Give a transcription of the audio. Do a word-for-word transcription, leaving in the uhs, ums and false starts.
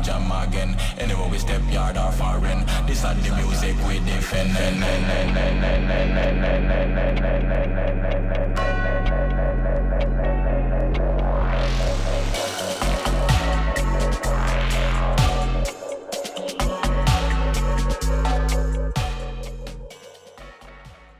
jam again. Anyway we step yard or foreign. This are the music we defend.